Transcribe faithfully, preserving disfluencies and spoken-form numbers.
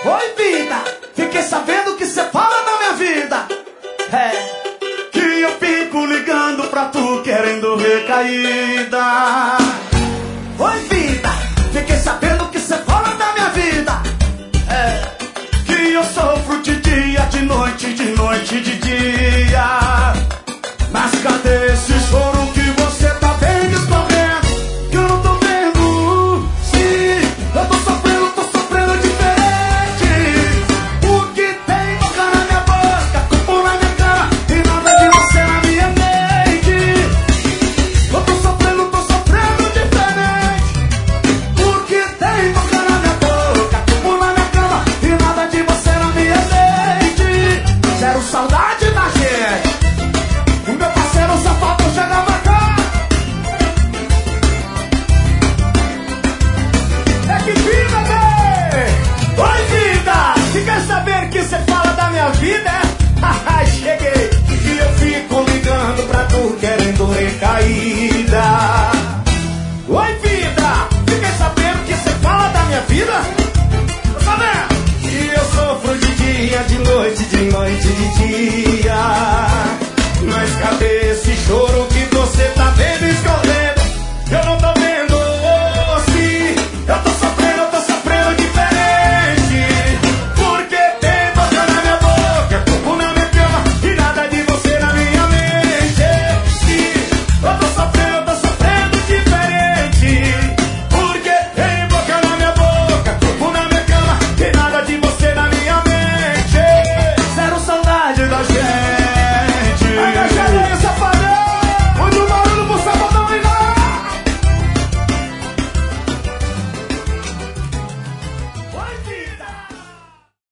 Oi, vida, fiquei sabendo que cê fala da minha vida. É, que eu fico ligando pra tu querendo recaída. Oi, vida, fiquei sabendo que cê fala da minha vida. É, que eu sofro de dia, de noite, de noite, de dia. Mas cadê esse choro que você tá vendo escorrendo? Que eu não tô vendo. Sim, eu tô sofrendo, tô sofrendo diferente. O que tem boca na minha boca, corpo na minha cara e nada de você na minha mente. Eu tô sofrendo, tô sofrendo diferente. O que tem boca na minha boca, corpo na minha cama e nada de você na minha mente. Zero saudade da gente. O meu parceiro safado chega pra cá. É que vida, bem. Oi, vida, se quer saber que cê fala da minha vida? Haha, cheguei. E eu fico ligando pra tu querendo recaída. Oi, vida, se quer saber que cê fala da minha vida? Tô sabendo. E eu sofro de dia, de noite, de noite, de dia. Mas cadê esse choro que você tá vendo escorrendo? Eu não tô vendo, oh, sim. Eu tô sofrendo, eu tô sofrendo diferente. Porque tem boca na minha boca, corpo na minha cama e nada de você na minha mente. Sim, eu tô sofrendo, eu tô sofrendo diferente. Porque tem boca na minha boca, corpo na minha cama e nada de você na minha mente. Zero saudade da gente. Agachadinho, safadão! Onde o barulho pro sabadão ligar! Oi,